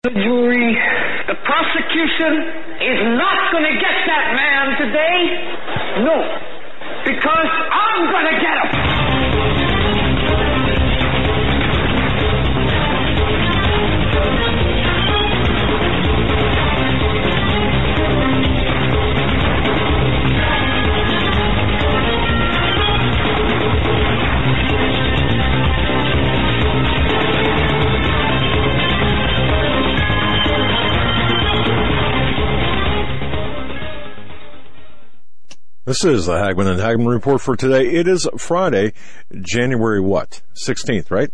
The jury, the prosecution is not going to get that man today. No, because I'm going to get him. This is the Hagmann and Hagmann Report for today. It is Friday, January what? 16th, right?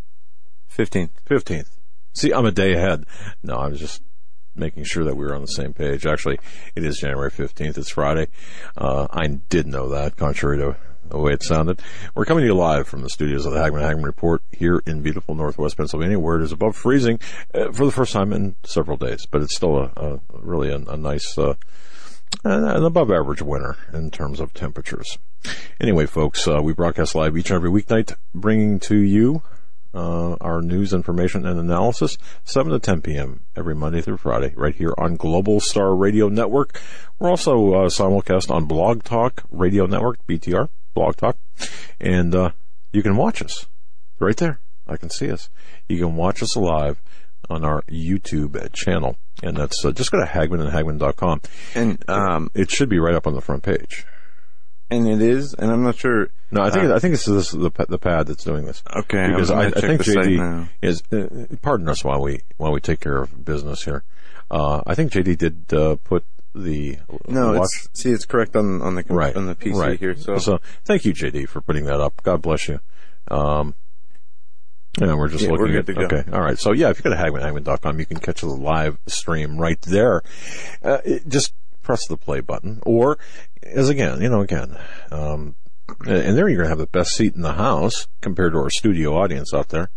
15th. See, I'm a day ahead. No, I was just making sure that we were on the same page. Actually, it is January 15th. It's Friday. I did know that, contrary to the way it sounded. We're coming to you live from the studios of the Hagmann and Hagmann Report here in beautiful Northwest Pennsylvania, where it is above freezing for the first time in several days. But it's still really a nice... an above average winter in terms of temperatures. Anyway, folks, we broadcast live each and every weeknight, bringing to you our news, information, and analysis, 7 to 10 p.m. every Monday through Friday, right here on Global Star Radio Network. We're also simulcast on Blog Talk Radio Network, BTR, Blog Talk, and you can watch us right there. I can see us. You can watch us live on our YouTube channel, and that's just go to HagmannandHagmann.com, and it should be right up on the front page. And it is, and I'm not sure. No, I think it's the pad that's doing this. Okay, because I think JD is. Pardon us while we take care of business here. I think JD did put the watch. It's correct on the on the PC here. So thank you, JD, for putting that up. God bless you. Yeah, we're just looking at okay. All right. So yeah, if you go to HagmannandHagmann.com, you can catch the live stream right there. Just press the play button, or and there you're gonna have the best seat in the house compared to our studio audience out there.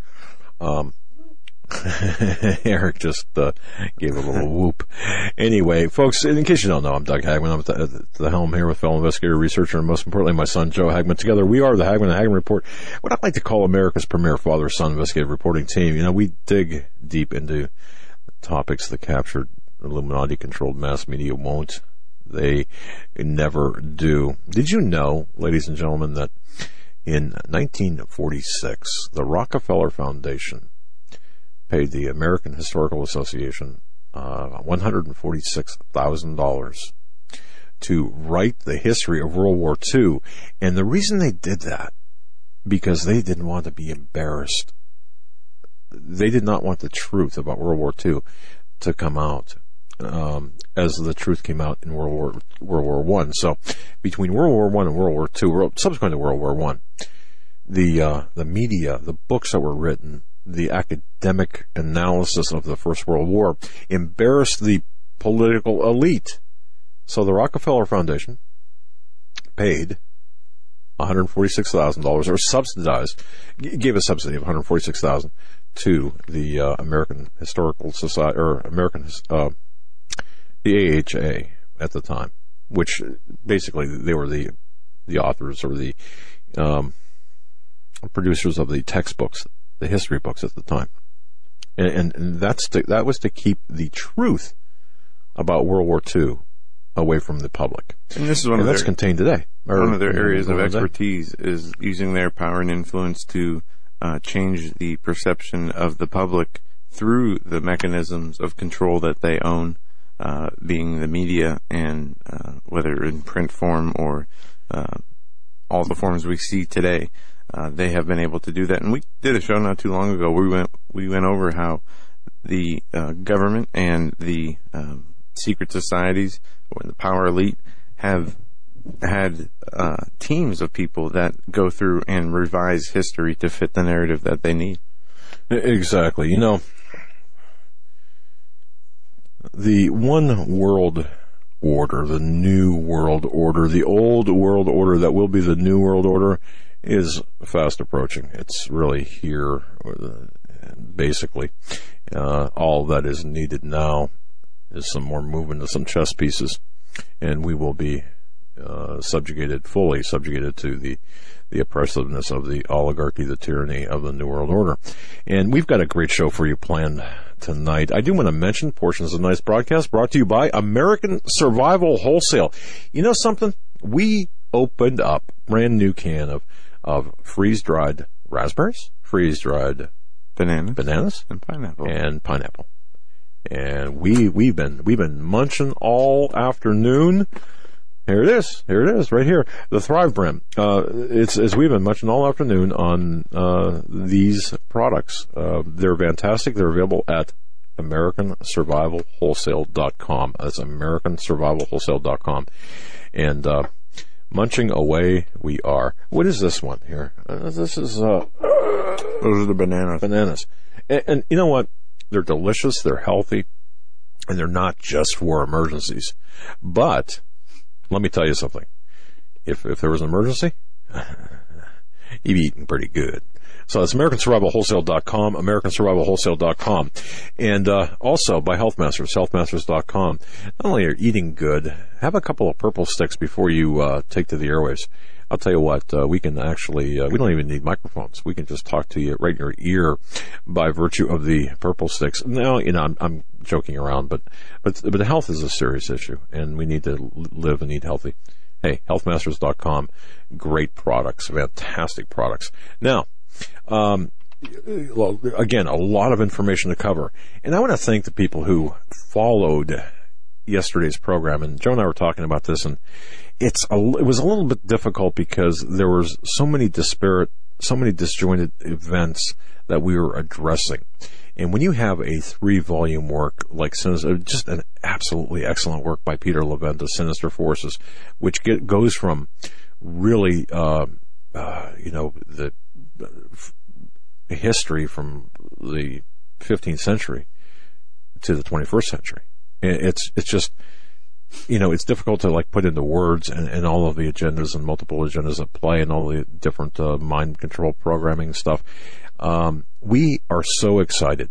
Eric just gave a little whoop. Anyway, folks, in case you don't know, I'm Doug Hagmann. I'm at the helm here with fellow investigator, researcher, and most importantly, my son, Joe Hagmann. Together, we are the Hagmann and Hagmann Report, what I'd like to call America's premier father-son investigative reporting team. You know, we dig deep into topics that captured Illuminati-controlled mass media won't. They never do. Did you know, ladies and gentlemen, that in 1946, the Rockefeller Foundation paid the American Historical Association $146,000 to write the history of World War II. And the reason they did that, because they didn't want to be embarrassed. They did not want the truth about World War II to come out as the truth came out in World War I. So between World War I and World War II, subsequent to World War I, the media, the books that were written, the academic analysis of the First World War embarrassed the political elite. So the Rockefeller Foundation paid $146,000, or subsidized, gave a subsidy of $146,000 to the American Historical Society, or the AHA at the time, which basically they were the authors or the producers of the textbooks, the history books at the time, and that was to keep the truth about World War II away from the public. And this is that's contained today. One of their areas of expertise is using their power and influence to change the perception of the public through the mechanisms of control that they own, being the media, and whether in print form or all the forms we see today. They have been able to do that, and we did a show not too long ago where we went over how the government and the secret societies or the power elite have had teams of people that go through and revise history to fit the narrative that they need. Exactly. You know, the one world order, the new world order, the old world order that will be the new world order is fast approaching. It's really here, basically. All that is needed now is some more movement of some chess pieces, and we will be fully subjugated to the oppressiveness of the oligarchy, the tyranny of the New World Order. And we've got a great show for you planned tonight. I do want to mention portions of tonight's broadcast brought to you by American Survival Wholesale. You know something? We opened up a brand new can of freeze-dried raspberries, freeze-dried bananas, and pineapple. And we've been munching all afternoon. Here it is, right here. The Thrive brand. It's we've been munching all afternoon on these products. They're fantastic. They're available at AmericanSurvivalWholesale.com. That's AmericanSurvivalWholesale.com. And munching away we are. What is this one here? This is those are the bananas. Bananas. And you know what? They're delicious. They're healthy, and they're not just for emergencies. But let me tell you something. If there was an emergency, you'd be eating pretty good. So it's AmericanSurvivalWholesale.com, AmericanSurvivalWholesale.com. And also by Healthmasters, HealthMasters.com. Not only are you eating good, have a couple of purple sticks before you take to the airwaves. I'll tell you what, we can actually, we don't even need microphones. We can just talk to you right in your ear by virtue of the purple sticks. Now, you know, I'm joking around, but the health is a serious issue, and we need to live and eat healthy. Hey, healthmasters.com, great products, fantastic products. Now, again, a lot of information to cover. And I want to thank the people who followed yesterday's program, and Joe and I were talking about this, and it was a little bit difficult because there was so many disjointed events that we were addressing. And when you have a 3-volume work like Sinister, just an absolutely excellent work by Peter Levenda, Sinister Forces, which goes from really, the history from the 15th century to the 21st century. It's just, it's difficult to like put into words and all of the agendas and multiple agendas at play and all the different mind control programming stuff. We are so excited.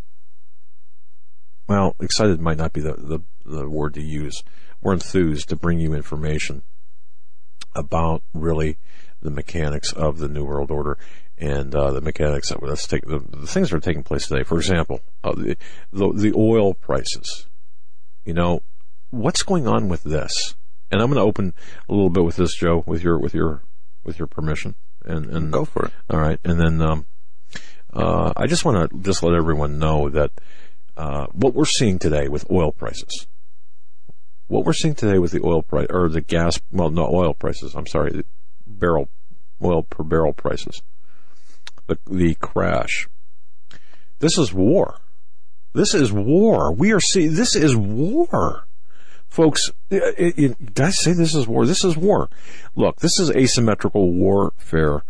Well, excited might not be the word to use. We're enthused to bring you information about really the mechanics of the New World Order and the mechanics that the things that are taking place today. For example, the oil prices. What's going on with this? And I'm going to open a little bit with this, Joe, with your permission. And go for it. All right. And then I just want to let everyone know that what we're seeing today with oil prices. What we're seeing today with the oil price or the gas, well, no oil prices. I'm sorry, oil per barrel prices. The crash. This is war. This is war. This is war. Folks, did I say this is war? This is war. Look, this is asymmetrical warfare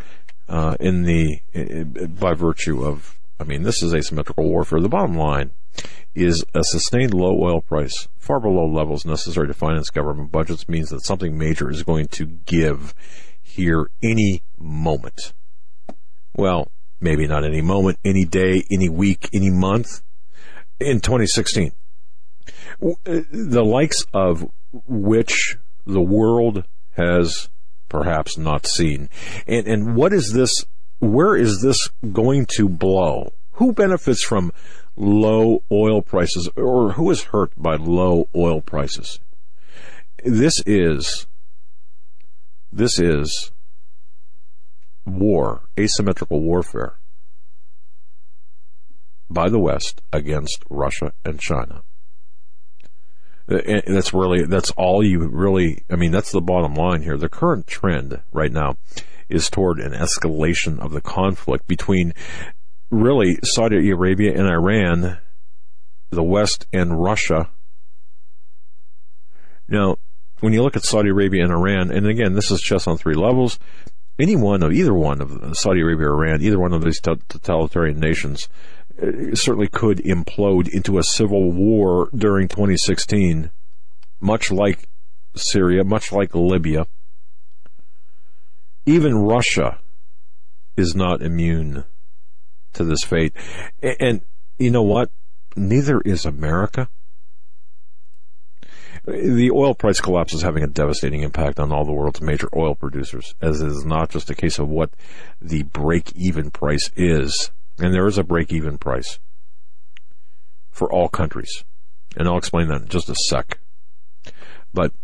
by virtue of, this is asymmetrical warfare. The bottom line is a sustained low oil price, far below levels necessary to finance government budgets, means that something major is going to give here any moment. Well, maybe not any moment, any day, any week, any month. In 2016, the likes of which the world has perhaps not seen. And what is this? Where is this going to blow? Who benefits from low oil prices, or who is hurt by low oil prices? This is war, asymmetrical warfare by the West against Russia and China. And that's all you really, that's the bottom line here. The current trend right now is toward an escalation of the conflict between really Saudi Arabia and Iran, the West and Russia. Now, when you look at Saudi Arabia and Iran, and again, this is chess on 3 levels, either one of Saudi Arabia or Iran, either one of these totalitarian nations certainly could implode into a civil war during 2016, much like Syria, much like Libya. Even Russia is not immune to this fate. And you know what? Neither is America. The oil price collapse is having a devastating impact on all the world's major oil producers, as it is not just a case of what the break-even price is. And there is a break-even price. for all countries. And I'll explain that in just a sec. But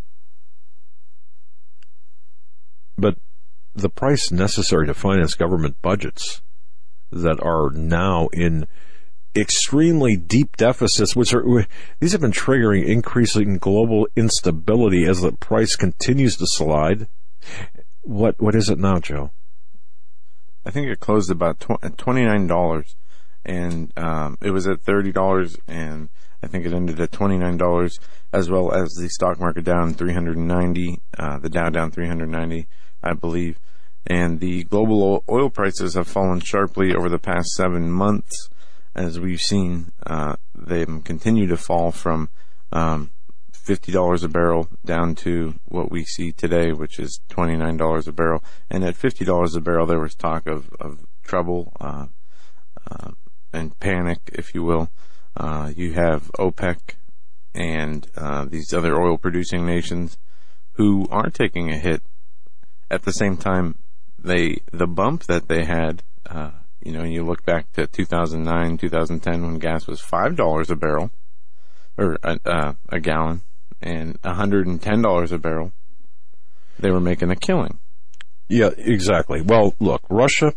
the price necessary to finance government budgets that are now in extremely deep deficits, these have been triggering increasing global instability as the price continues to slide. What is it now, Joe? I think it closed about $29, and it was at $30, and I think it ended at $29, as well as the stock market down 390, the Dow down 390, I believe. And the global oil prices have fallen sharply over the past 7 months, as we've seen them continue to fall from $50 a barrel down to what we see today, which is $29 a barrel. And at $50 a barrel, there was talk of trouble and panic, if you will. You have OPEC and these other oil-producing nations who are taking a hit. At the same time, the bump that they had, you look back to 2009, 2010, when gas was $5 a barrel, or a gallon, and $110 a barrel, they were making a killing. Yeah, exactly. Well, look, Russia,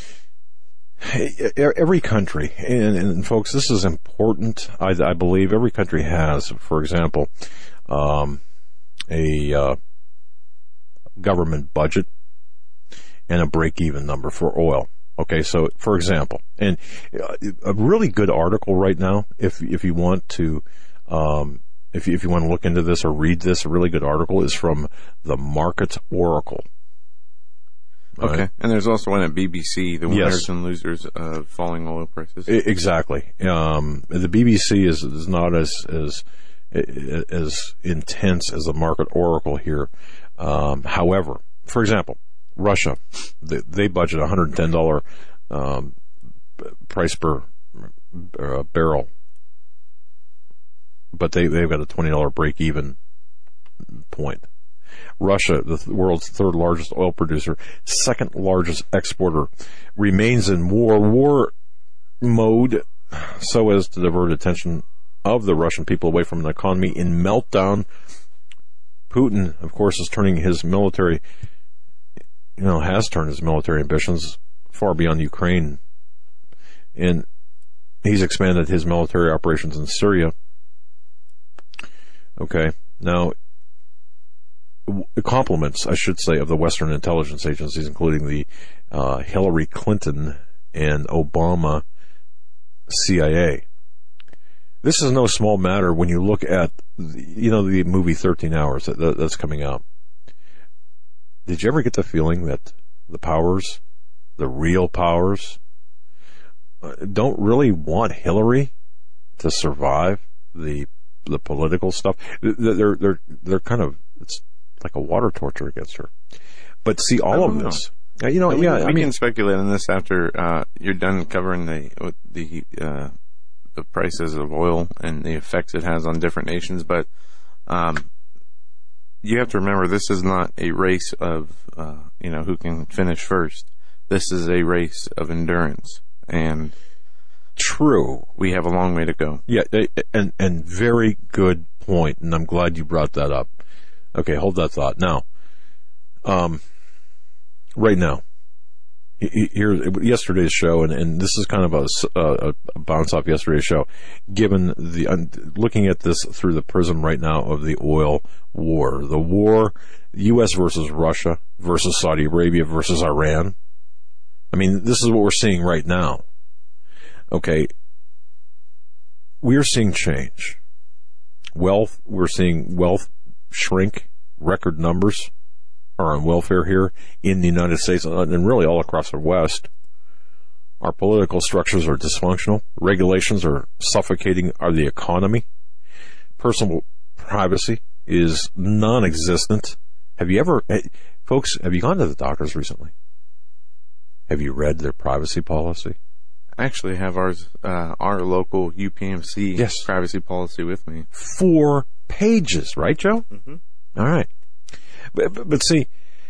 every country, and folks, this is important, I believe every country has, for example, a government budget and a break-even number for oil. Okay, so for example, and a really good article right now, if you want to, if you want to look into this or read this, a really good article is from the Markets Oracle. Okay, right? And there's also one at BBC, the winners Yes. and losers of falling oil prices. Exactly. The BBC is not as intense as the Market Oracle here. However, for example, Russia, they budget $110 price per barrel, but they've got a $20 break-even point. Russia, the world's third largest oil producer, second largest exporter, remains in war mode so as to divert attention of the Russian people away from an economy in meltdown. Putin, of course, is turning his military, has turned his military ambitions far beyond Ukraine. And he's expanded his military operations in Syria. Okay. Now, compliments, I should say, of the Western intelligence agencies, including the Hillary Clinton and Obama CIA. This is no small matter when you look at, the movie 13 Hours that's coming out. Did you ever get the feeling that the powers, the real powers, don't really want Hillary to survive the political stuff? They're kind of, it's like a water torture against her. But see, all of this, we can speculate on this after you're done covering the prices of oil and the effects it has on different nations. But you have to remember, this is not a race of who can finish first. This is a race of endurance, and true, we have a long way to go. Yeah, and very good point, and I'm glad you brought that up. Okay, hold that thought. Now, right now, here, yesterday's show, and this is kind of a bounce off yesterday's show, given looking at this through the prism right now of the oil war, the war, U.S. versus Russia versus Saudi Arabia versus Iran. I mean, this is what we're seeing right now. Okay, we're seeing change. We're seeing wealth shrink. Record numbers are on welfare here in the United States and really all across the West. Our political structures are dysfunctional. Regulations are suffocating the economy. Personal privacy is non-existent. Folks, have you gone to the doctors recently? Have you read their privacy policy? I actually have our local UPMC privacy policy with me. 4 pages, right, Joe? Mm-hmm. All right. But see,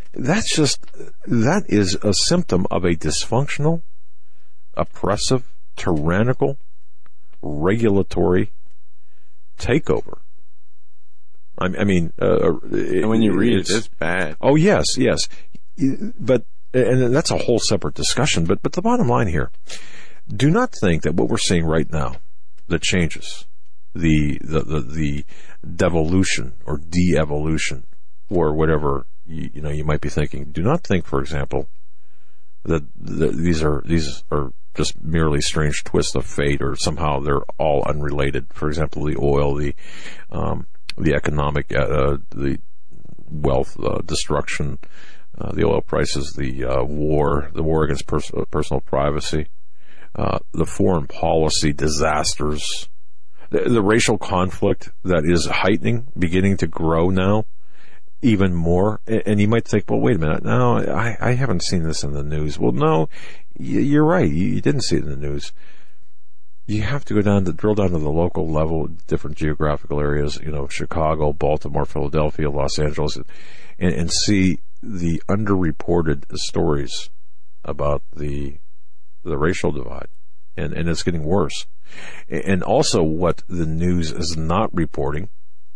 that is a symptom of a dysfunctional, oppressive, tyrannical, regulatory takeover. I mean, and when you read it's bad. Oh, yes. But, and that's a whole separate discussion, but the bottom line here, do not think that what we're seeing right now, the changes, the devolution or de-evolution or whatever, you might be thinking, do not think, for example, that these are just merely strange twists of fate or somehow they're all unrelated. For example, the oil, the economic, the wealth destruction, the oil prices, the war against personal privacy, the foreign policy disasters, the racial conflict that is beginning to grow now even more. And you might think, well, wait a minute, no, I haven't seen this in the news. Well, no, you're right. You didn't see it in the news. You have to drill down to the local level, different geographical areas, Chicago, Baltimore, Philadelphia, Los Angeles, and see the underreported stories about the racial divide. And it's getting worse. And also what the news is not reporting,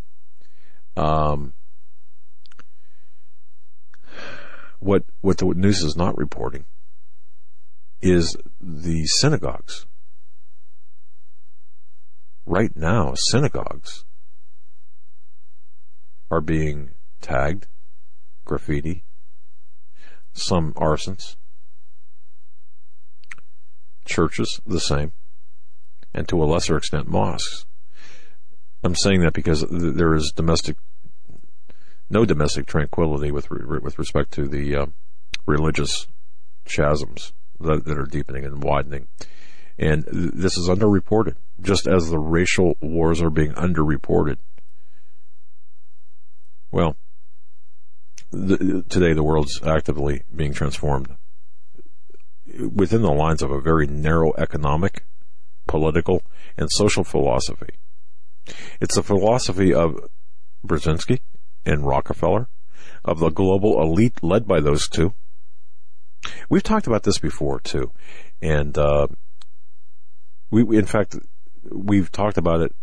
what the news is not reporting is the synagogues. Right now, synagogues are being tagged, graffiti, some arsons, churches the same, and to a lesser extent mosques. I'm saying that because there is no domestic tranquility with respect to the religious chasms that are deepening and widening. And this is underreported, just as the racial wars are being underreported. Well, today the world's actively being transformed within the lines of a very narrow economic, political, and social philosophy. It's the philosophy of Brzezinski and Rockefeller, of the global elite led by those two. We've talked about this before, too. And in fact, we've talked about it,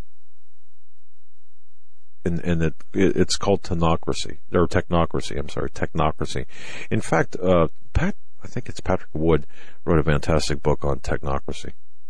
and it's called technocracy. Technocracy. In fact, I think it's Patrick Wood wrote a fantastic book on technocracy.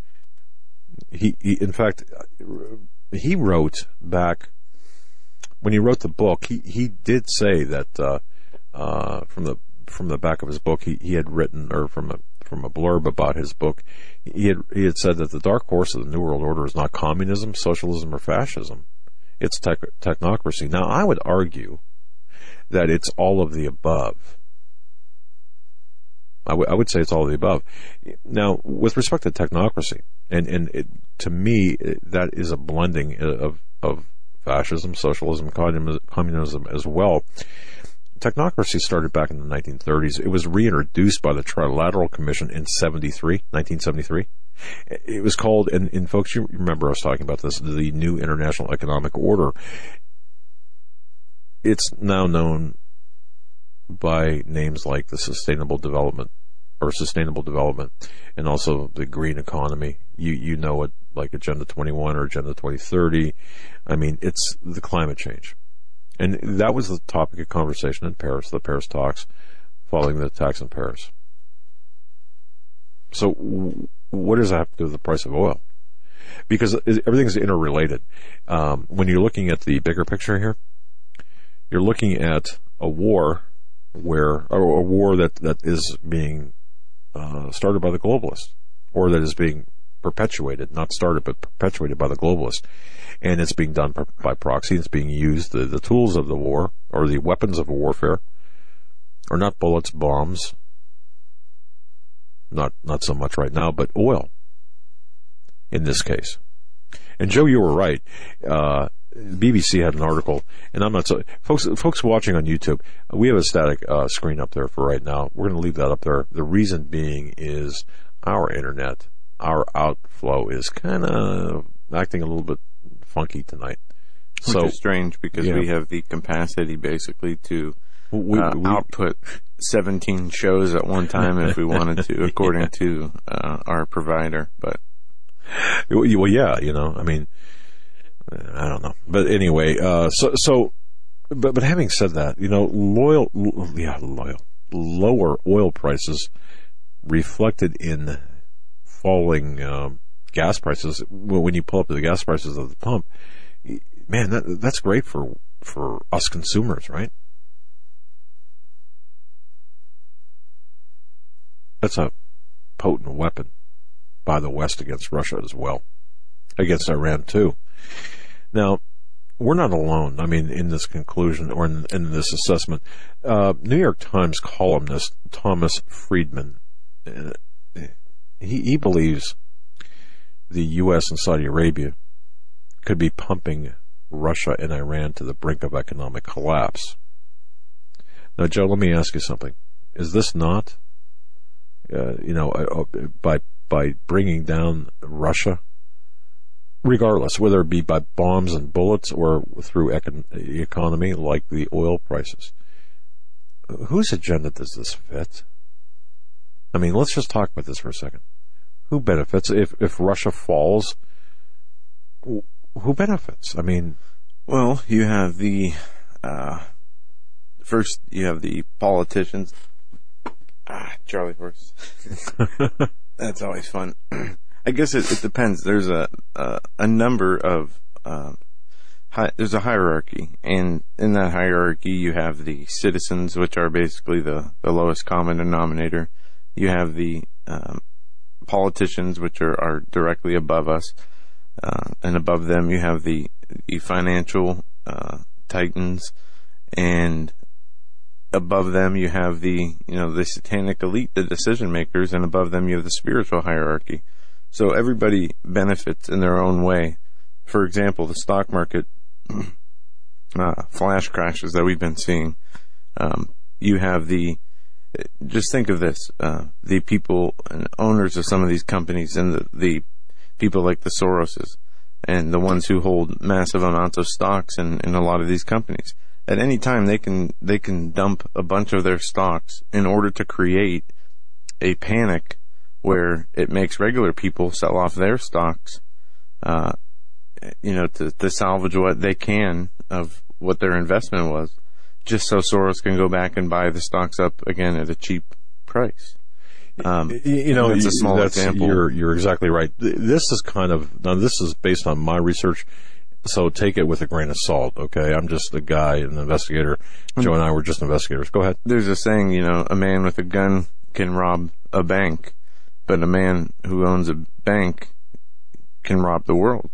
In fact, he wrote back when he wrote the book. He did say that from the back of his book, he had written, or from a blurb about his book, he had said that the dark horse of the New World Order is not communism, socialism, or fascism. It's technocracy. Now, I would argue that it's all of the above. I would say it's all of the above. Now, with respect to technocracy, and to me, that is a blending of fascism, socialism, communism as well. Technocracy started back in the 1930s. It was reintroduced by the Trilateral Commission in 1973. It was called, and folks, you remember us talking about this, the New International Economic Order. It's now known by names like the Sustainable Development, and also the Green Economy. You know it like Agenda 21 or Agenda 2030. I mean, it's the climate change. And that was the topic of conversation in Paris, the Paris talks, following the attacks in Paris. So what does that have to do with the price of oil? Because everything's interrelated. When you're looking at the bigger picture here, you're looking at a war that is being started by the globalists, or that is being perpetuated, not started, but perpetuated by the globalists. And it's being done by proxy. It's being used, the tools of the war, or the weapons of warfare, are not bullets, bombs, not so much right now, but oil, in this case. And Joe, you were right. BBC had an article, and I'm not so... Folks watching on YouTube, we have a static screen up there for right now. We're going to leave that up there. The reason being is our internet, our outflow is kind of acting a little bit funky tonight. Which is strange, because we have the capacity basically to output 17 shows at one time if we wanted to, according to our provider. But Well, yeah, I mean, I don't know. But anyway, but having said that, lower oil prices reflected in falling gas prices. When you pull up the gas prices at the pump, man, that's great for us consumers, right? That's a potent weapon by the West against Russia as well, against Iran too. Now, we're not alone, I mean, in this conclusion or in this assessment. New York Times columnist Thomas Friedman, he believes the U.S. and Saudi Arabia could be pumping Russia and Iran to the brink of economic collapse. Now, Joe, let me ask you something. Is this not, by bringing down Russia, regardless, whether it be by bombs and bullets or through economy like the oil prices, whose agenda does this fit? I mean, let's just talk about this for a second. Who benefits if Russia falls? Who benefits? I mean, well, you have first you have the politicians. Charlie horse. That's always fun. I guess it depends. There's a number of there's a hierarchy, and in that hierarchy you have the citizens, which are basically the lowest common denominator. You have the politicians, which are directly above us, and above them you have the financial titans, and above them you have the satanic elite, the decision makers, and above them you have the spiritual hierarchy. So everybody benefits in their own way. For example, the stock market flash crashes that we've been seeing. You have just think of this, the people and owners of some of these companies, and the people like the Soroses, and the ones who hold massive amounts of stocks in a lot of these companies. At any time, they can dump a bunch of their stocks in order to create a panic where it makes regular people sell off their stocks, to salvage what they can of what their investment was, just so Soros can go back and buy the stocks up again at a cheap price. It's a small example. You're exactly right. This is based on my research, so take it with a grain of salt, okay? I'm just a guy, an investigator. Joe and I were just investigators. Go ahead. There's a saying, a man with a gun can rob a bank, but a man who owns a bank can rob the world.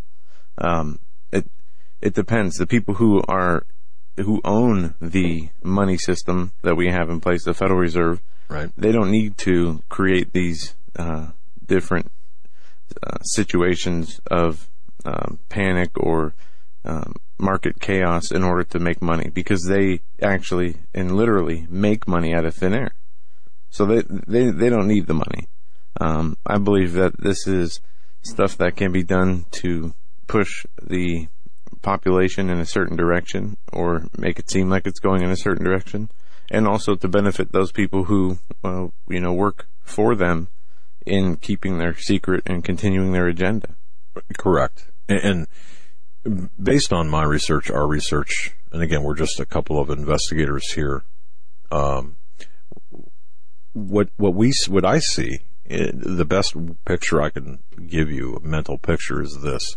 It depends. The people who own the money system that we have in place, the Federal Reserve, right? They don't need to create these different situations of panic or market chaos in order to make money, because they actually and literally make money out of thin air. So they don't need the money. I believe that this is stuff that can be done to push the population in a certain direction, or make it seem like it's going in a certain direction, and also to benefit those people who work for them in keeping their secret and continuing their agenda. Correct. And based on my research, our research, and again, we're just a couple of investigators here. What I see, the best picture I can give you, a mental picture, is this: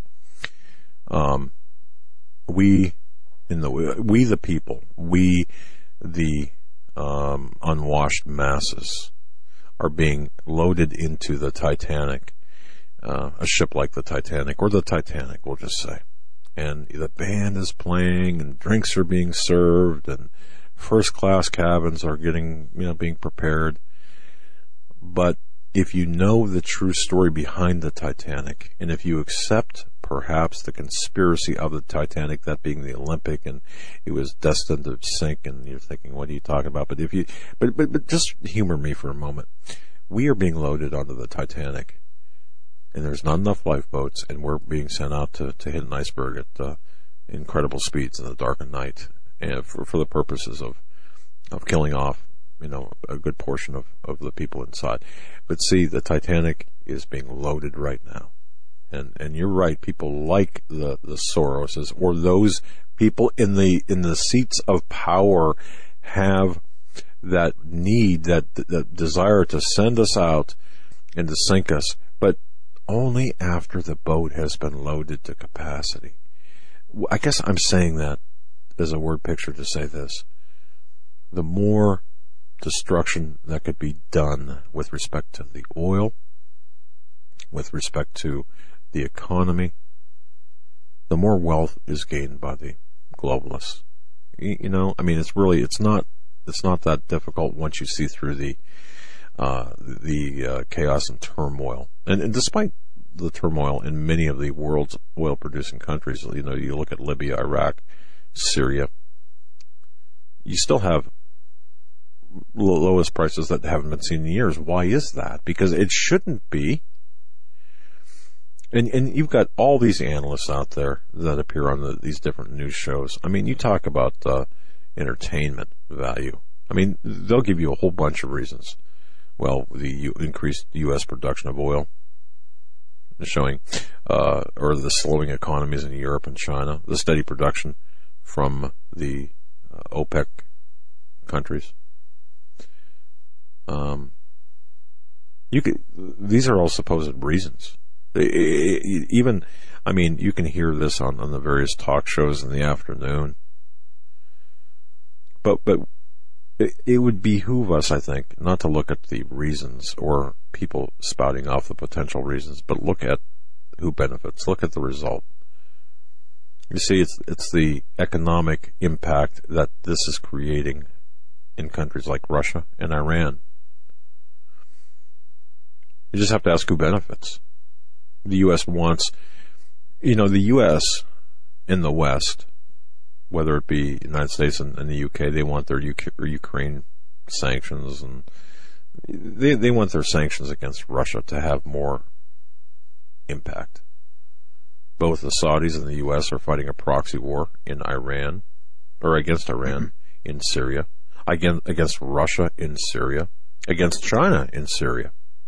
we the people, the unwashed masses, are being loaded into the Titanic, a ship like the Titanic, or the Titanic, we'll just say. And the band is playing, and drinks are being served, and first-class cabins are being prepared. But if you know the true story behind the Titanic, and if you accept perhaps the conspiracy of the Titanic, that being the Olympic, and it was destined to sink, and you're thinking, what are you talking about? But but just humor me for a moment. We are being loaded onto the Titanic, and there's not enough lifeboats, and we're being sent out to hit an iceberg at incredible speeds in the dark of night, and for the purposes of killing off a good portion of the people inside. But see, the Titanic is being loaded right now. And you're right, people like the Soroses or those people in the seats of power have that need, that desire to send us out and to sink us, but only after the boat has been loaded to capacity. I guess I'm saying that as a word picture to say this. The more destruction that could be done with respect to the oil, with respect to the economy, the more wealth is gained by the globalists. You know, I mean, it's not that difficult once you see through the chaos and turmoil. And despite the turmoil in many of the world's oil-producing countries, you know, you look at Libya, Iraq, Syria, you still have lowest prices that haven't been seen in years. Why is that? Because it shouldn't be. And you've got all these analysts out there that appear on these different news shows. I mean, you talk about entertainment value. I mean, they'll give you a whole bunch of reasons. Well, the increased U.S. production of oil, showing, or the slowing economies in Europe and China, the steady production from the OPEC countries. These are all supposed reasons. Even, I mean, you can hear this on the various talk shows in the afternoon. But it would behoove us, I think, not to look at the reasons or people spouting off the potential reasons, but look at who benefits. Look at the result. You see, it's the economic impact that this is creating in countries like Russia and Iran. You just have to ask who benefits. The U.S. wants, you know, the U.S. in the West, whether it be the United States and the U.K., they want their Ukraine sanctions, and they want their sanctions against Russia to have more impact. Both the Saudis and the U.S. are fighting a proxy war in Iran, or against Iran in Syria, against Russia in Syria, against China in Syria.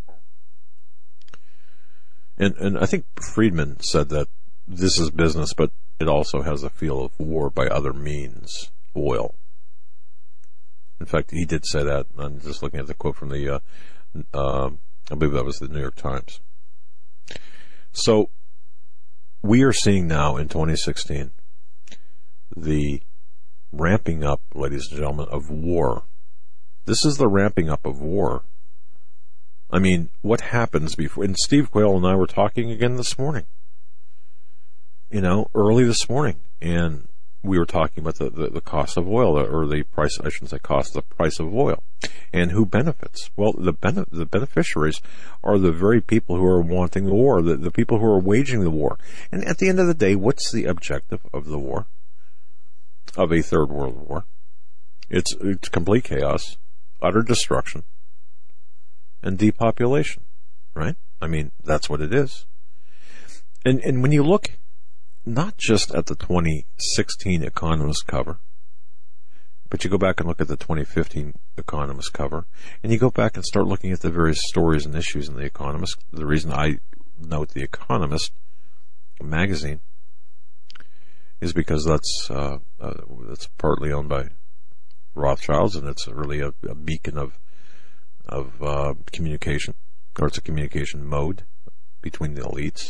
And I think Friedman said that this is business, but it also has a feel of war by other means, oil. In fact, he did say that. I'm just looking at the quote from the, I believe that was the New York Times. So we are seeing now in 2016 the ramping up, ladies and gentlemen, of war. This is the ramping up of war. I mean, what happens before? And Steve Quayle and I were talking again this morning. You know, early this morning, and we were talking about the cost of oil, or the price, I shouldn't say cost, the price of oil, and who benefits. Well, the beneficiaries are the very people who are wanting the war, the people who are waging the war. And at the end of the day, what's the objective of the war, of a third world war? It's complete chaos, utter destruction, and depopulation, right? I mean, that's what it is. And when you look not just at the 2016 Economist cover, but you go back and look at the 2015 Economist cover, and you go back and start looking at the various stories and issues in the Economist. The reason I note the Economist magazine is because that's partly owned by Rothschilds, and it's really a beacon of communication, or it's a communication mode between the elites.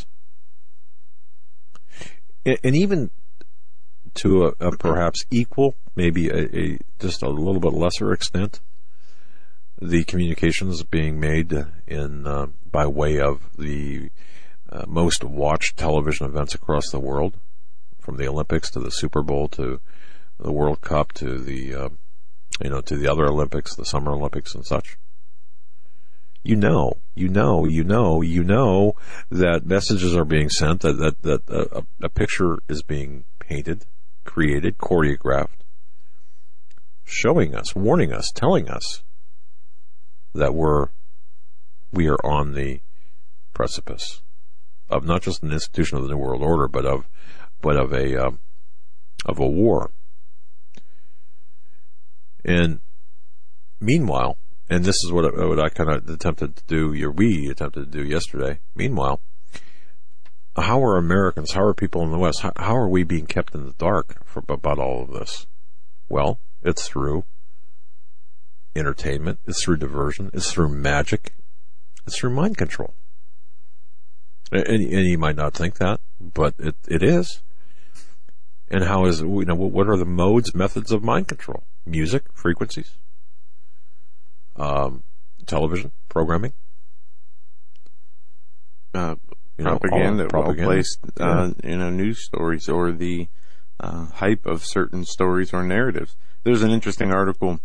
And even to a perhaps equal, maybe a just a little bit lesser extent, the communications being made in by way of the most watched television events across the world, from the Olympics to the Super Bowl to the World Cup to the to the other Olympics, the Summer Olympics and such. You know that messages are being sent, that a picture is being painted, created, choreographed, showing us, warning us, telling us that we are on the precipice of not just an institution of the New World Order, but of a war. And meanwhile, and this is what I kind of attempted to do, we attempted to do yesterday. Meanwhile, how are Americans, how are people in the West, how are we being kept in the dark about all of this? Well, it's through entertainment, it's through diversion, it's through magic, it's through mind control. And you might not think that, but it is. And how is, what are the methods of mind control? Music, frequencies, television, programming, propaganda, well-placed, news stories, or the hype of certain stories or narratives. There's an interesting article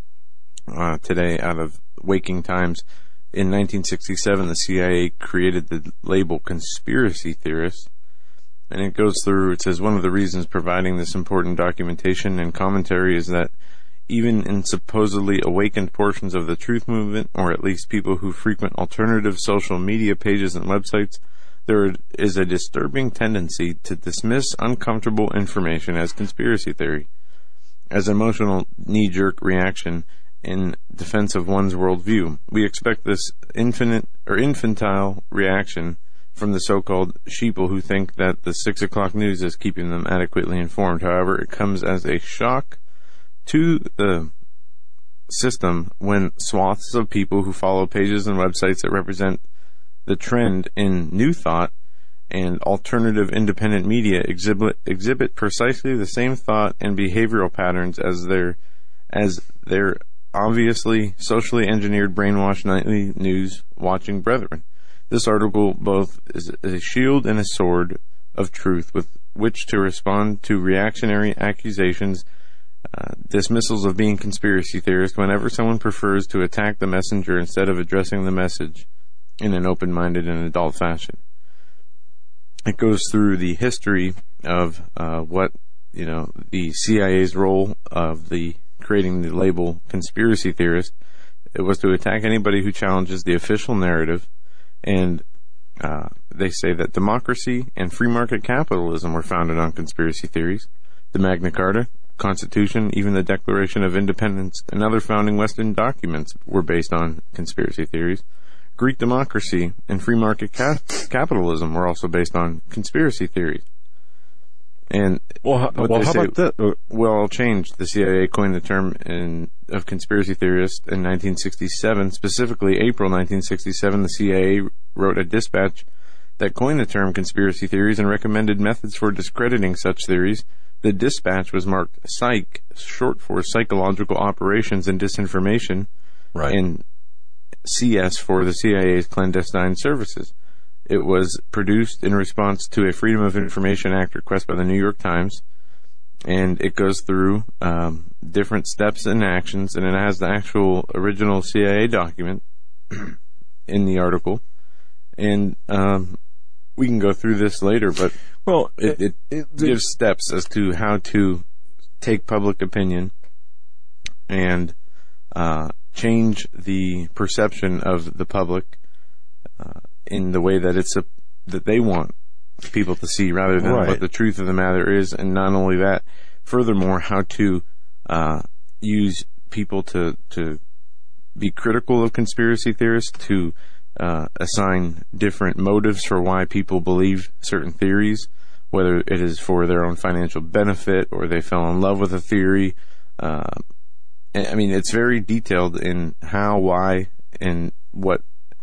today out of Waking Times. In 1967, the CIA created the label conspiracy theorist. And it goes through, it says, one of the reasons providing this important documentation and commentary is that even in supposedly awakened portions of the truth movement, or at least people who frequent alternative social media pages and websites, there is a disturbing tendency to dismiss uncomfortable information as conspiracy theory, as emotional knee-jerk reaction in defense of one's worldview. We expect this infantile reaction from the so-called sheeple who think that the 6 o'clock news is keeping them adequately informed. However, it comes as a shock to the system when swaths of people who follow pages and websites that represent the trend in New Thought and alternative independent media exhibit precisely the same thought and behavioral patterns as their obviously socially engineered brainwashed nightly news watching brethren. This article both is a shield and a sword of truth with which to respond to reactionary accusations, dismissals of being conspiracy theorists whenever someone prefers to attack the messenger instead of addressing the message in an open-minded and adult fashion. It goes through the history of the CIA's role of creating the label conspiracy theorist. It was to attack anybody who challenges the official narrative. And they say that democracy and free market capitalism were founded on conspiracy theories. The Magna Carta, Constitution, even the Declaration of Independence, and other founding Western documents were based on conspiracy theories. Greek democracy and free market capitalism were also based on conspiracy theories. And how about that? Well, I'll change. The CIA coined the term of conspiracy theorist in 1967. Specifically, April 1967, the CIA wrote a dispatch that coined the term conspiracy theories and recommended methods for discrediting such theories. The dispatch was marked PSYCH, short for Psychological Operations and Disinformation, right, and CS for the CIA's clandestine services. It was produced in response to a Freedom of Information Act request by the New York Times, and it goes through different steps and actions, and it has the actual original CIA document in the article. And we can go through this later, but it gives steps as to how to take public opinion and change the perception of the public in the way that that they want people to see, rather than what the truth of the matter is. And not only that, furthermore, how to use people to be critical of conspiracy theorists, to assign different motives for why people believe certain theories, whether it is for their own financial benefit or they fell in love with a theory. I mean, it's very detailed in how, why, and what.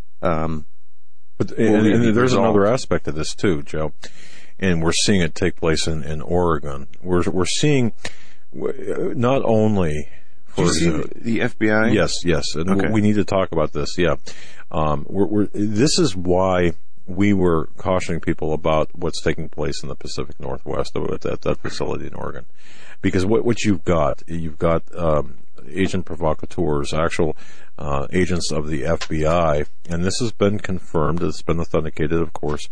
But there's another aspect of this too, Joe, and we're seeing it take place in Oregon. We're seeing not only for the FBI. Yes, and okay, we need to talk about this. Yeah, this is why we were cautioning people about what's taking place in the Pacific Northwest at that facility in Oregon, because what you've got agent provocateurs, actual agents of the FBI, and this has been confirmed. It's been authenticated, of course,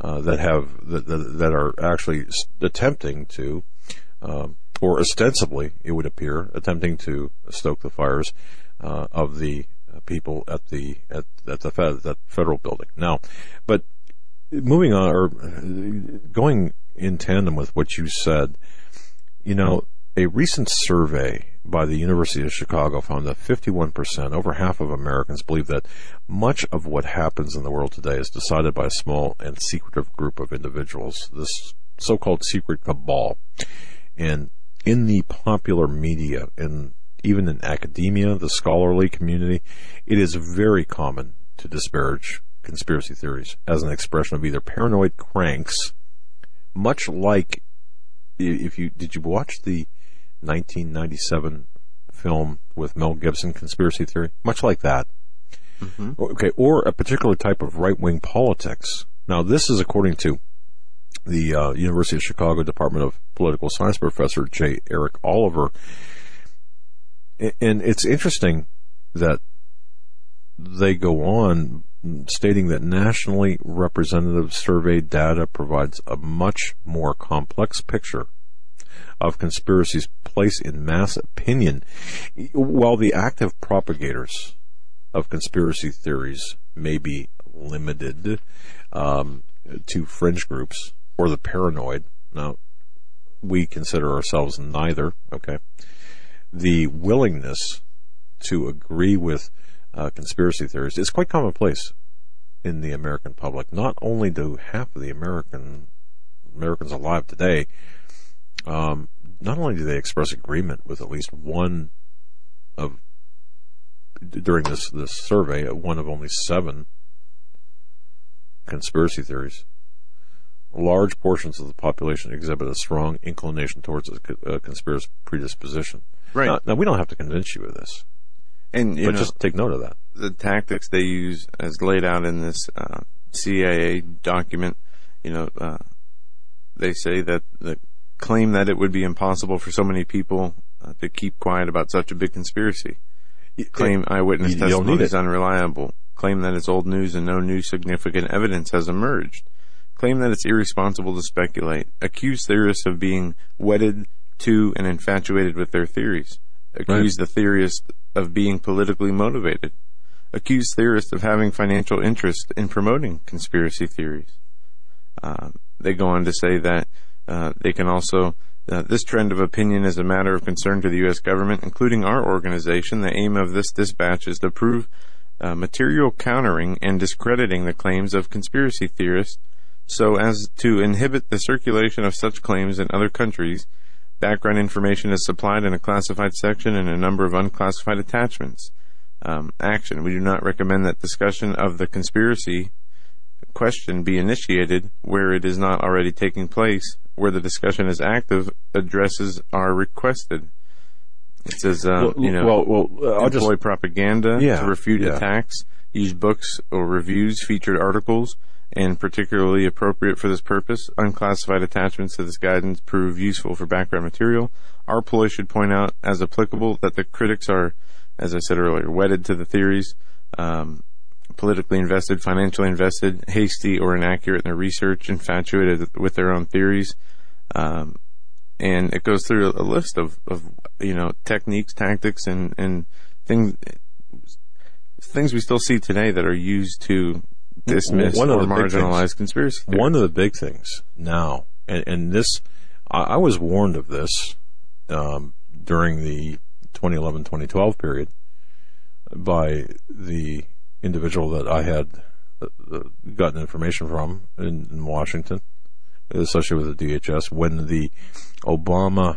that are actually attempting to, or ostensibly, it would appear, attempting to stoke the fires of the people at that federal building. Now, but moving on, or going in tandem with what you said, a recent survey by the University of Chicago found that 51%, over half of Americans, believe that much of what happens in the world today is decided by a small and secretive group of individuals, this so-called secret cabal. And in the popular media, and even in academia, the scholarly community, it is very common to disparage conspiracy theories as an expression of either paranoid cranks, much like, did you watch the 1997 film with Mel Gibson, Conspiracy Theory? Much like that. Mm-hmm. Okay, or a particular type of right-wing politics. Now, this is according to the University of Chicago Department of Political Science professor J. Eric Oliver. And it's interesting that they go on stating that nationally representative survey data provides a much more complex picture of conspiracy's place in mass opinion, while the active propagators of conspiracy theories may be limited to fringe groups or the paranoid. Now, we consider ourselves neither, okay? The willingness to agree with conspiracy theories is quite commonplace in the American public. Not only do half of the Americans alive today, not only do they express agreement with at least one of, during this survey, one of only 7 conspiracy theories, large portions of the population exhibit a strong inclination towards a conspiracy predisposition. Right. Now, we don't have to convince you of this. But just take note of that. The tactics they use, as laid out in this CIA document, they say that the claim that it would be impossible for so many people to keep quiet about such a big conspiracy. Claim eyewitness testimony is unreliable. Claim that it's old news and no new significant evidence has emerged. Claim that it's irresponsible to speculate. Accuse theorists of being wedded to and infatuated with their theories. Accuse the theorists of being politically motivated. Accuse theorists of having financial interest in promoting conspiracy theories. They go on to say that they can also, this trend of opinion is a matter of concern to the U.S. government, including our organization. The aim of this dispatch is to prove material countering and discrediting the claims of conspiracy theorists so as to inhibit the circulation of such claims in other countries. Background information is supplied in a classified section and a number of unclassified attachments. Action. We do not recommend that discussion of the conspiracy question be initiated where it is not already taking place. Where the discussion is active, addresses are requested. It says, employ propaganda to refute attacks, use books or reviews, featured articles, and particularly appropriate for this purpose. Unclassified attachments to this guidance prove useful for background material. Our ploy should point out, as applicable, that the critics are, as I said earlier, wedded to the theories, politically invested, financially invested, hasty or inaccurate in their research, infatuated with their own theories. And it goes through a list of techniques, tactics, and things we still see today that are used to dismiss or marginalize conspiracy theories. One of the big things now, and this, I was warned of this during the 2011-2012 period by the individual that I had gotten information from in Washington, associated with the DHS, when the Obama,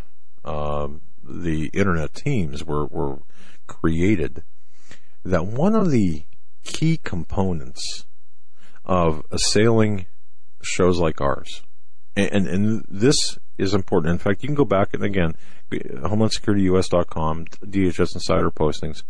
the internet teams were created, that one of the key components of assailing shows like ours, and this is important. In fact, you can go back and again, HomelandSecurityUS.com, DHS Insider postings.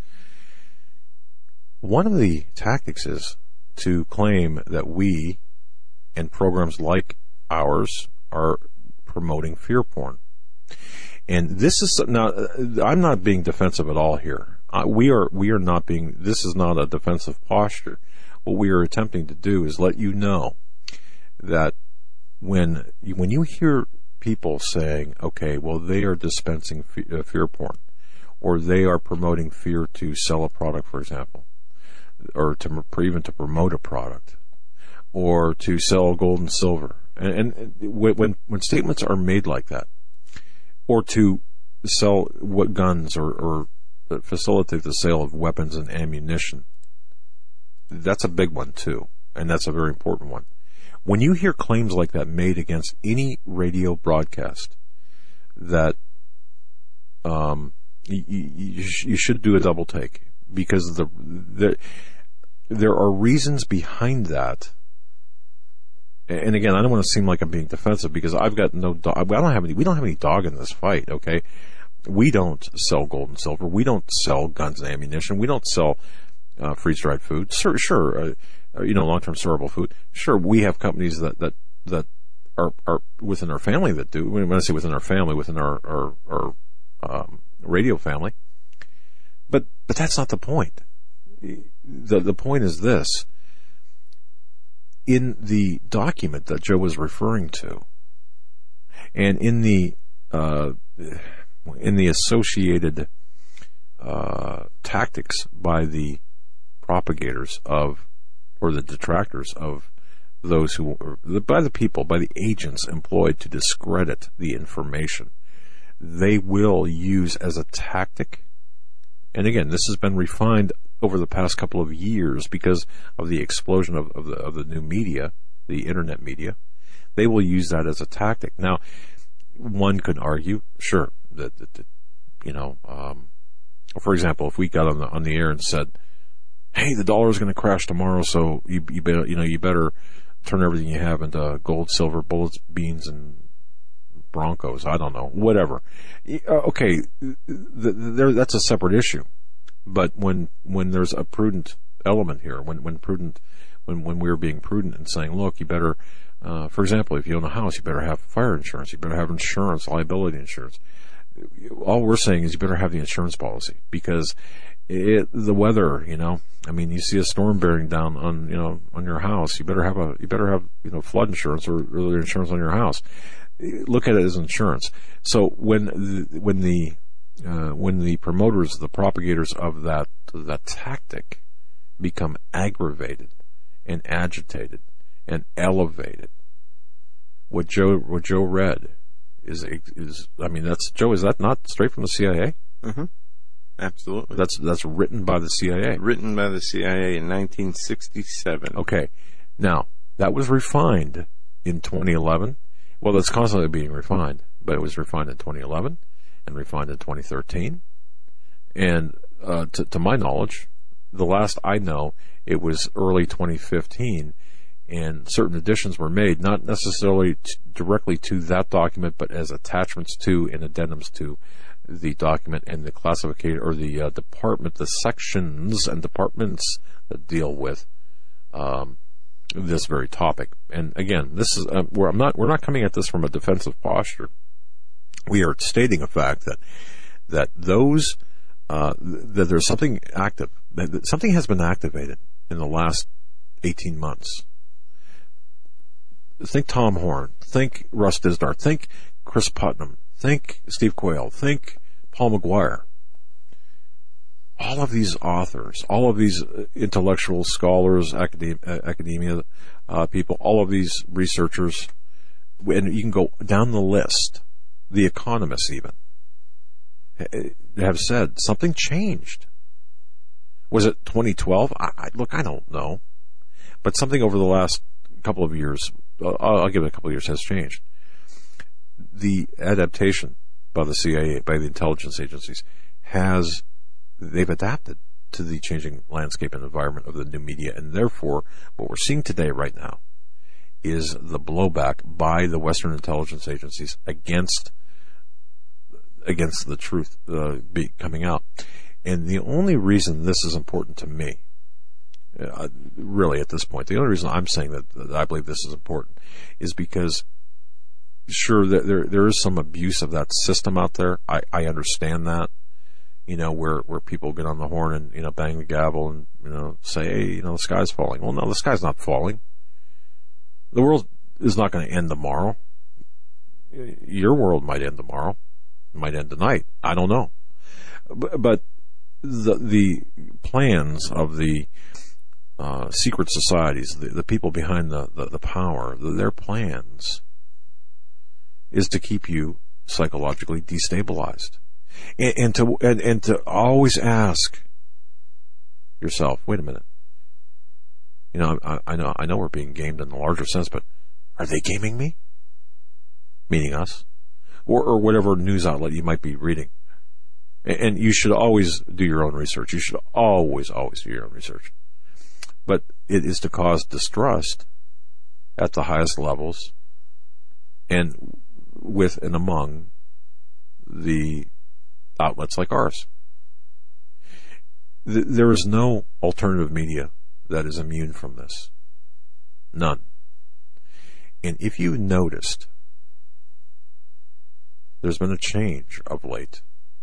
One of the tactics is to claim that we and programs like ours are promoting fear porn. And this is now, I'm not being defensive at all here. We are not being, this is not a defensive posture. What we are attempting to do is let you know that when you hear people saying, okay, well, they are dispensing fear porn, or they are promoting fear to sell a product, for example, or even to promote a product, or to sell gold and silver. And when statements are made like that, or to sell what guns or facilitate the sale of weapons and ammunition. That's a big one too, and that's a very important one. When you hear claims like that made against any radio broadcast, that you should do a double take, because there are reasons behind that. And again, I don't want to seem like I'm being defensive, because I've got no dog. We don't have any dog in this fight. Okay, we don't sell gold and silver. We don't sell guns and ammunition. We don't sell freeze-dried food. Sure, long-term storable food. Sure, we have companies that are within our family that do. When I say within our family, within our radio family. But that's not the point. The point is this. In the document that Joe was referring to, and in the associated tactics by the propagators of, or the detractors of, those who, by the agents employed to discredit the information, they will use as a tactic. And again, this has been refined over the past couple of years because of the explosion of the new media, the internet media. They will use that as a tactic. Now, one could argue, sure, that for example, if we got on the air and said, "Hey, the dollar is going to crash tomorrow, so you better turn everything you have into gold, silver, bullets, beans, and Broncos," I don't know, whatever. Okay, that's a separate issue. But when there's a prudent element here, when we're being prudent and saying, look, you better, for example, if you own a house, you better have fire insurance, you better have insurance, liability insurance. All we're saying is you better have the insurance policy, because the weather, you see a storm bearing down on your house, you better have flood insurance or insurance on your house. Look at it as insurance. So when the promoters, the propagators of that tactic become aggravated and agitated and elevated, what Joe read is Joe, is that not straight from the CIA? Mm-hmm. Absolutely. That's written by the CIA. Written by the CIA in 1967. Okay. Now, that was refined in 2011. Well, it's constantly being refined, but it was refined in 2011 and refined in 2013. And to my knowledge, the last I know, it was early 2015, and certain additions were made, not necessarily directly to that document, but as attachments to and addendums to the document and the classification, or the department, the sections and departments that deal with this very topic. And again, this is we're not coming at this from a defensive posture. We are stating a fact that those that there's something active, that something has been activated in the last 18 months. Think Tom Horn, think Russ Dizdar, think Chris Putnam, think Steve Quayle, think Paul McGuire. All of these authors, all of these intellectual scholars, academia people, all of these researchers, and you can go down the list, the economists even, have said something changed. Was it 2012? Look, I don't know. But something over the last couple of years, I'll give it a couple of years, has changed. The adaptation by the CIA, by the intelligence agencies, they've adapted to the changing landscape and environment of the new media. And therefore, what we're seeing today, right now, is the blowback by the Western intelligence agencies against the truth coming out. And the only reason this is important to me, really at this point, the only reason I'm saying that I believe this is important is because, sure, there is some abuse of that system out there. I understand that, where people get on the horn and, bang the gavel and, say, hey, the sky's falling. Well, no, the sky's not falling. The world is not going to end tomorrow. Your world might end tomorrow. It might end tonight. I don't know. But the plans of the secret societies, the people behind the power, their plans is to keep you psychologically destabilized. And to always ask yourself, wait a minute. You know, I know we're being gamed in the larger sense, but are they gaming me? Meaning us? Or whatever news outlet you might be reading. And you should always do your own research. You should always do your own research. But it is to cause distrust at the highest levels and with and among the outlets like ours. There is no alternative media that is immune from this. None. And if you noticed, there's been a change of late.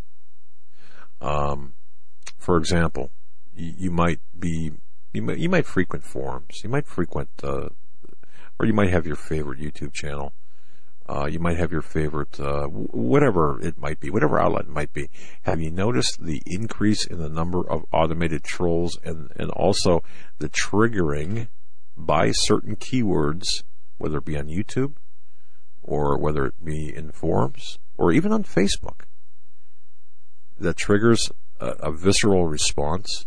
For example, you might frequent forums. You might frequent, or you might have your favorite YouTube channel. You might have your favorite, whatever it might be, whatever outlet it might be. Have you noticed the increase in the number of automated trolls and also the triggering by certain keywords, whether it be on YouTube or whether it be in forums or even on Facebook, that triggers a visceral response?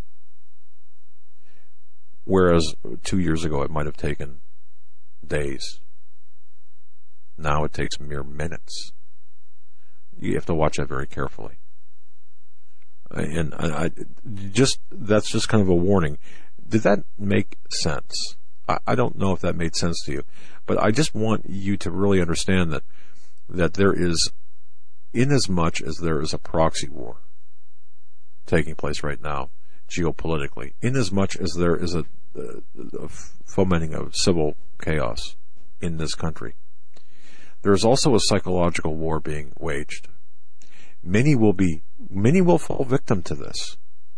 Whereas 2 years ago it might have taken days. Now it takes mere minutes. You have to watch that very carefully. And that's just kind of a warning. Did that make sense? I don't know if that made sense to you, but I just want you to really understand that there is, in as much as there is a proxy war taking place right now, geopolitically, in as much as there is a fomenting of civil chaos in this country, there is also a psychological war being waged. Many will fall victim to this.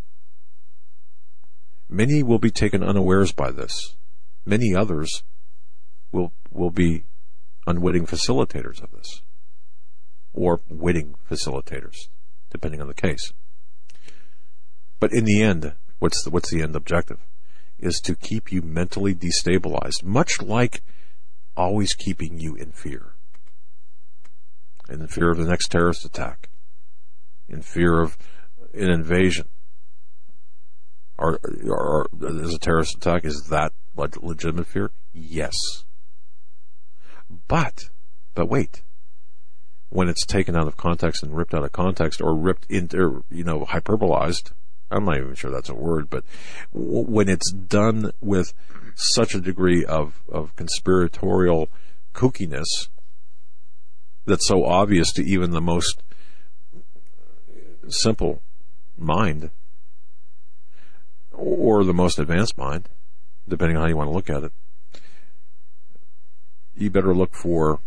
Many will be taken unawares by this. Many others will be unwitting facilitators of this, or witting facilitators, depending on the case. But in the end, what's the end objective? Is to keep you mentally destabilized, much like always keeping you in fear. In fear of the next terrorist attack. In fear of an invasion. Or is a terrorist attack, is that legitimate fear? Yes. But wait. When it's taken out of context and ripped out of context, or ripped into, hyperbolized, I'm not even sure that's a word, but when it's done with such a degree of conspiratorial kookiness that's so obvious to even the most simple mind, or the most advanced mind, depending on how you want to look at it, you better look for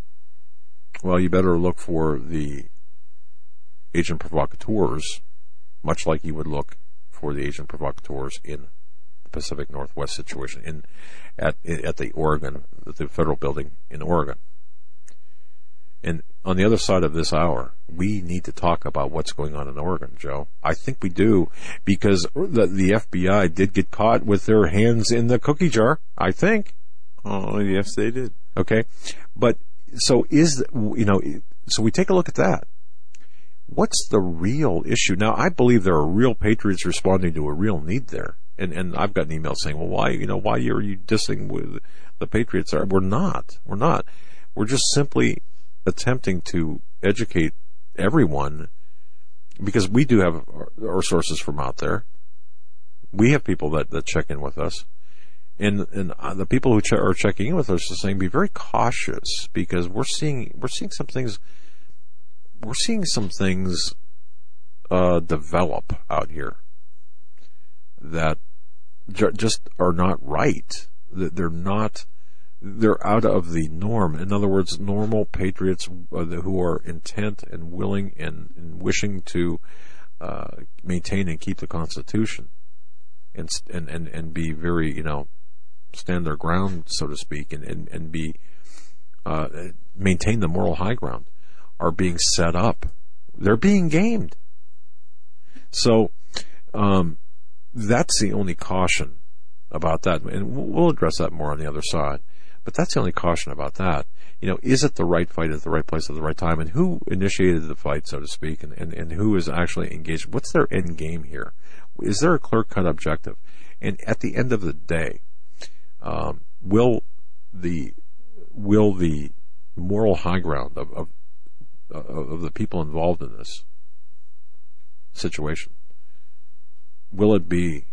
the agent provocateurs, much like you would look for the agent provocateurs in the Pacific Northwest situation at the federal building in Oregon. And on the other side of this hour, we need to talk about what's going on in Oregon, Joe. I think we do, because the FBI did get caught with their hands in the cookie jar, I think. Oh, yes, they did. Okay. But so we take a look at that. What's the real issue? Now, I believe there are real patriots responding to a real need there. And I've gotten emails saying, well, why are you dissing with the patriots? We're not. We're just simply attempting to educate everyone, because we do have our sources from out there. We have people that check in with us. And the people who are checking in with us are saying, be very cautious, because we're seeing some things. We're seeing some things develop out here that just are not right. They're out of the norm. In other words, normal patriots who are intent and willing and wishing to maintain and keep the Constitution and be very, stand their ground, so to speak, and be maintain the moral high ground, are being set up. They're being gamed. So that's the only caution about that, and we'll address that more on the other side. But that's the only caution about that. is it the right fight at the right place at the right time? And who initiated the fight, so to speak, and who is actually engaged? What's their end game here? Is there a clear-cut objective? And at the end of the day, will the moral high ground of the people involved in this situation, will it be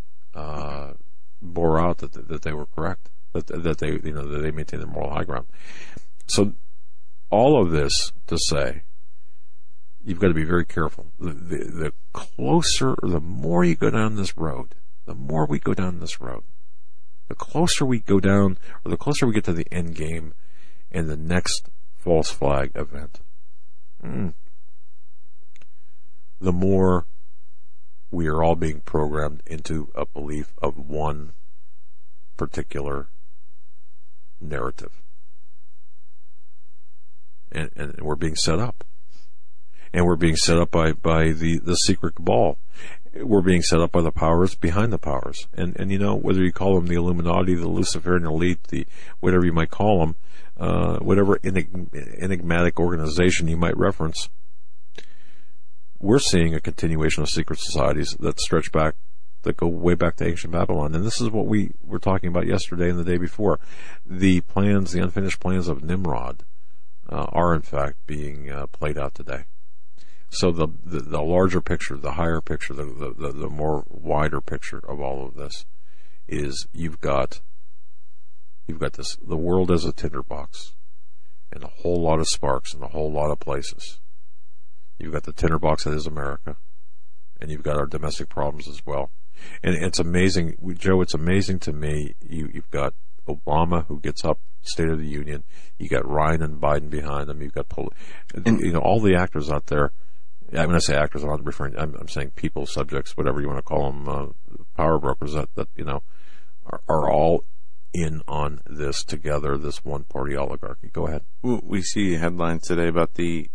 bore out that they were correct, that they maintained the moral high ground? So all of this to say, you've got to be very careful. The closer, the more you go down this road, the more we go down this road, the closer we go down, or the closer we get to the end game and the next false flag event, the more we are all being programmed into a belief of one particular narrative. And we're being set up. And we're being set up by the secret cabal. We're being set up by the powers behind the powers. And whether you call them the Illuminati, the Luciferian elite, the whatever you might call them, whatever enigmatic organization you might reference, we're seeing a continuation of secret societies that stretch back, that go way back to ancient Babylon. And this is what we were talking about yesterday and the day before. The unfinished plans of Nimrod are in fact being played out today. So the larger picture, the higher picture, the more wider picture of all of this is you've got this, the world as a tinderbox, and a whole lot of sparks in a whole lot of places. You've got the tinderbox that is America, and you've got our domestic problems as well. And it's amazing, Joe, it's amazing to me, you've got Obama who gets up, State of the Union, you got Ryan and Biden behind them, you've got, all the actors out there. When I say actors, I'm saying people, subjects, whatever you want to call them, power brokers that are all in on this together, this one-party oligarchy. Go ahead. We see headlines today about the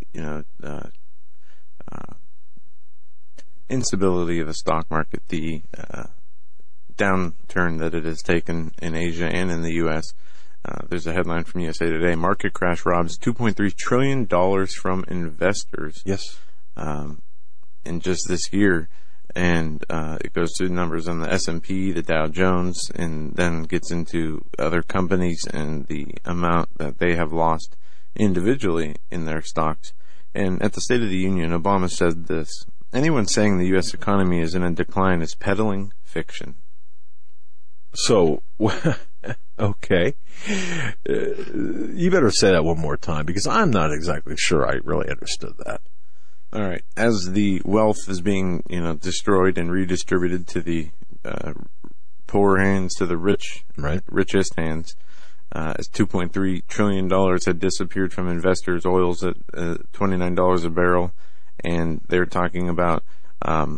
instability of the stock market, the downturn that it has taken in Asia and in the U.S. There's a headline from USA Today: market crash robs $2.3 trillion from investors. Yes. In just this year, and it goes through numbers on the S&P, the Dow Jones, and then gets into other companies and the amount that they have lost individually in their stocks. And at the State of the Union, Obama said this: anyone saying the U.S. economy is in a decline is peddling fiction. So, okay. You better say that one more time, because I'm not exactly sure I really understood that. All right. As the wealth is being, destroyed and redistributed to the poor hands, to the richest hands, as $2.3 trillion had disappeared from investors, oil's at $29 a barrel, and they're talking about a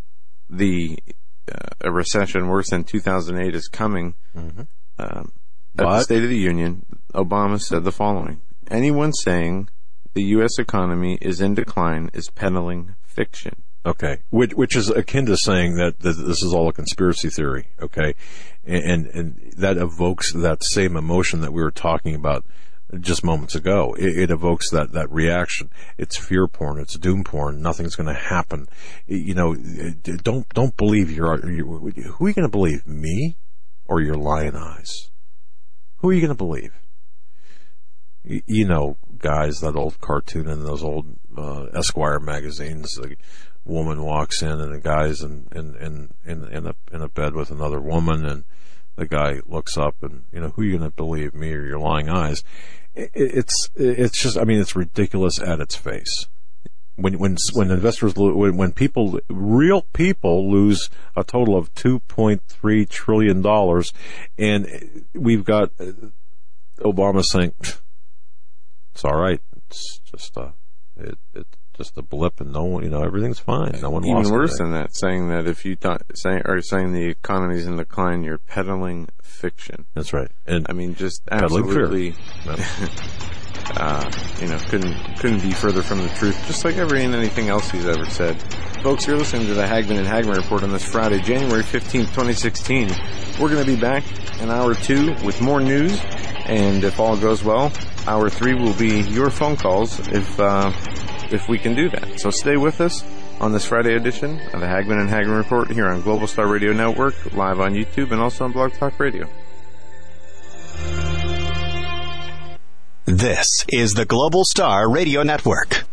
recession worse than 2008 is coming. Mm-hmm. At the State of the Union, Obama said the following: anyone saying the U.S. economy is in decline is peddling fiction. Okay, which is akin to saying that this is all a conspiracy theory. Okay, and that evokes that same emotion that we were talking about just moments ago. It evokes that reaction. It's fear porn. It's doom porn. Nothing's going to happen. Don't believe who are you going to believe, me or your lying eyes? Who are you going to believe? Guys, that old cartoon in those old Esquire magazines. The woman walks in, and the guy's in a bed with another woman, and the guy looks up, and who are you going to believe, me or your lying eyes? It's just, it's ridiculous at its face. When investors, when real people lose a total of $2.3 trillion, and we've got Obama saying, it's all right. It's just just a blip, and no one, everything's fine. No one lost. Even worse than that, saying that if you saying the economy's in decline, you're peddling fiction. That's right. And just absolutely, couldn't be further from the truth. Just like anything else he's ever said. Folks, you're listening to the Hagman and Hagman Report on this Friday, January 15th, 2016. We're going to be back in hour 2 with more news, and if all goes well, Hour 3 will be your phone calls if we can do that. So stay with us on this Friday edition of the Hagman and Hagman Report here on Global Star Radio Network, live on YouTube, and also on Blog Talk Radio. This is the Global Star Radio Network.